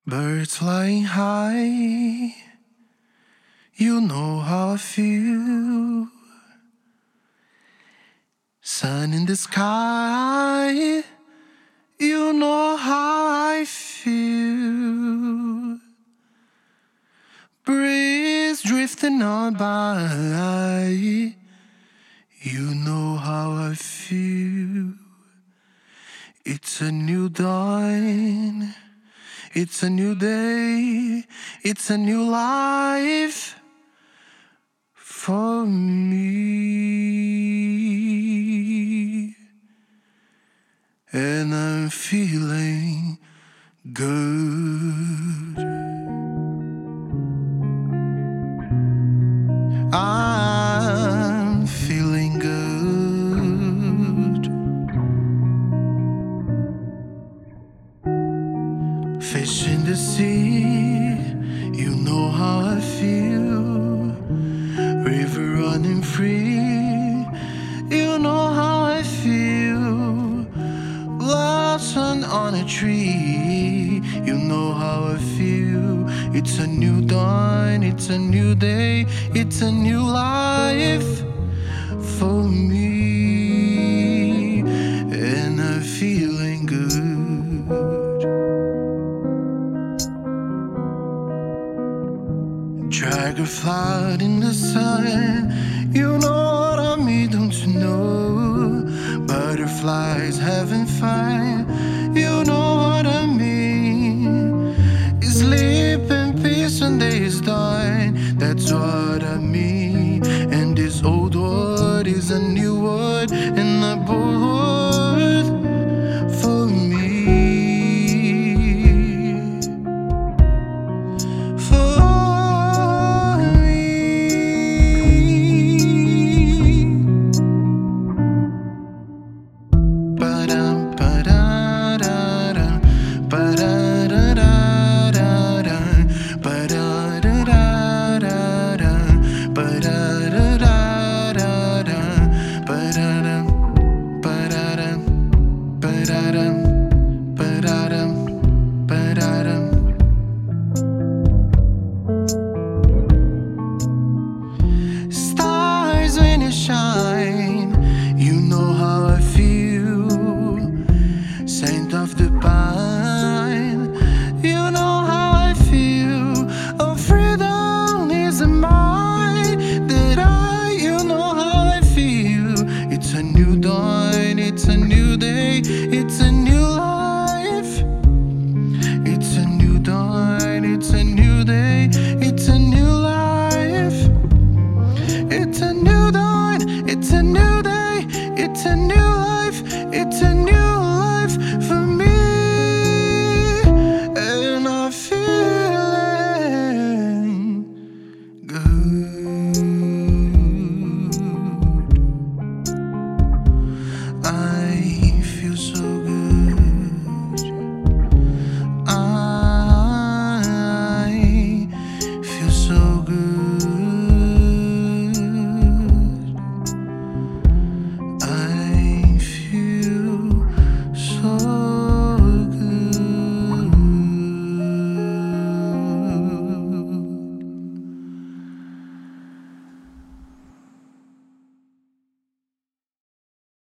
Birds flying high, you know how I feel. Sun in the sky, you know how I feel. Breeze drifting on by, you know how I feel. It's a new dawn, it's a new day, it's a new life for me. And I'm feeling good. I'm feeling good. Fish in the sea, you know how I feel. River running free, you know how I feel. Blossom on a tree, you know how I feel. It's a new dawn, it's a new day, it's a new life for me. And I'm feeling good. Dragonfly in the sun, you know what I mean, don't you know? Butterflies having fun,